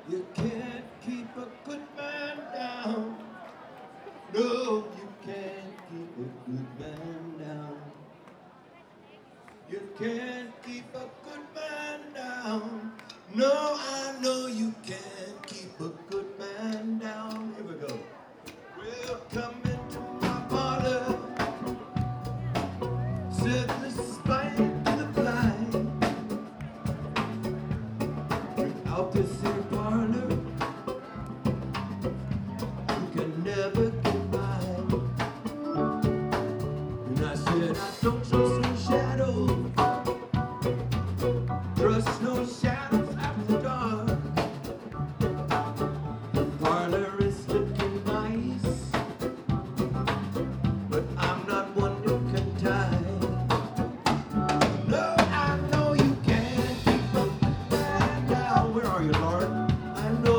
You can't keep a good man down. No, you can't keep a good man down. You can't keep a good man down. No, I know you can't keep a good man down. Here we go. Well, come into my parlor, said this is blind to the blind. Without this here parlor, you can never get by. And I said, I don't trust no shadow, trust no shadows after dark. The parlor is looking nice, but I'm not one who can tie. No, I know you can't keep a man down. Where are you, Lord? I know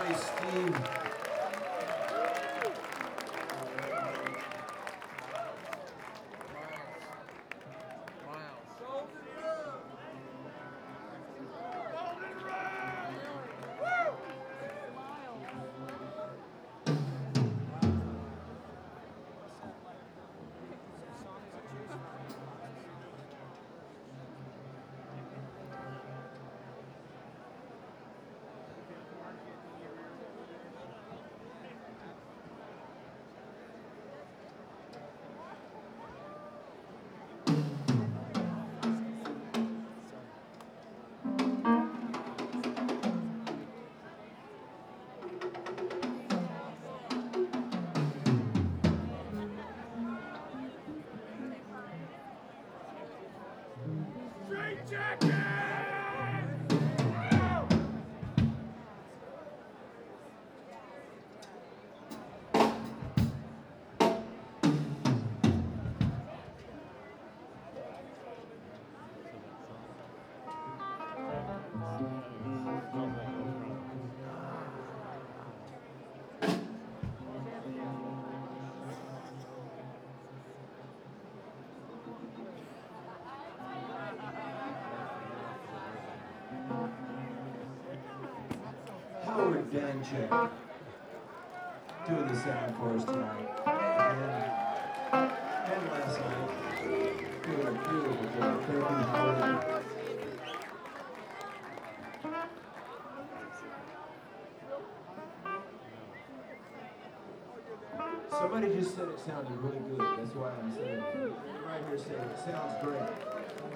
you, Steve. Howard Danchek doing the sound for us tonight. And last night, doing a beautiful job. Thank you, Howard. Somebody just said it sounded really good. That's why I'm saying it. Right here saying it sounds great.